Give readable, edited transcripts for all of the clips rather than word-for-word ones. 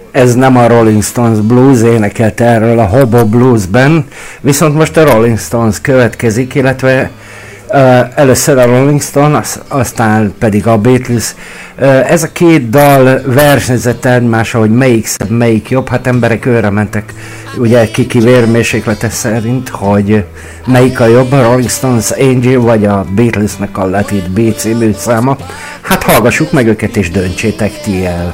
Ez nem a Rolling Stones Blues, énekelt erről a Hobo Bluesben, viszont most a Rolling Stones következik, illetve először a Rolling Stones, aztán pedig a Beatles. Ez a két dal versenyzett egymással, hogy melyik szebb, melyik jobb. Hát emberek őre mentek, ugye kiki vérmérséklete szerint, hogy melyik a jobb, a Rolling Stones Angel vagy a Beatlesnek a Let It Be című száma. Hát hallgassuk meg őket és döntsétek ti el.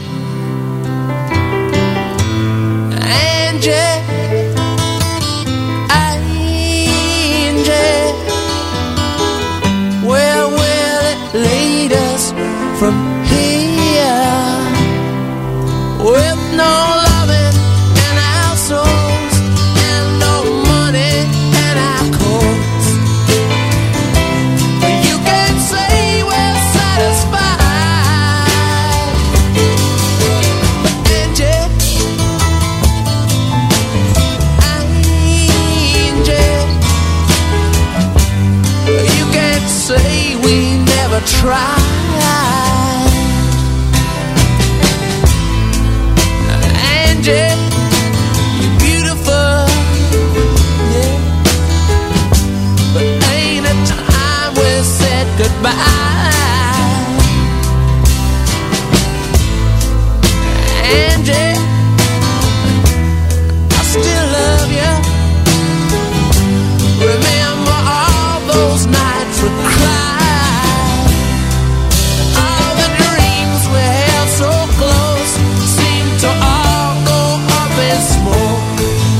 From here, with no loving in our souls and no money in our coats, you can say we're satisfied. Angel, you can't say we never tried. You're beautiful, yeah, but ain't it time we said goodbye? Angie, I still love you. Remember all those nights we cried, all the dreams we held so close seemed to all smoke.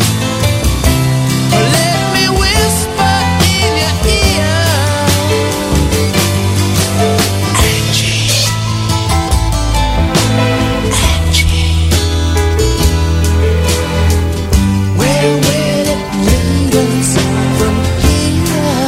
Let me whisper in your ear, Angie, Angie, where will it lead us from here?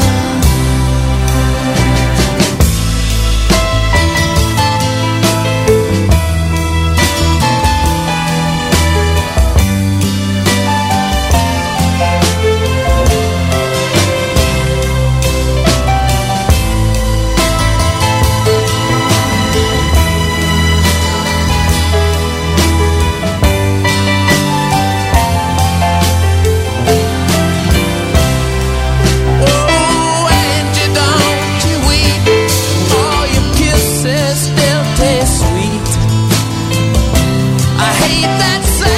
That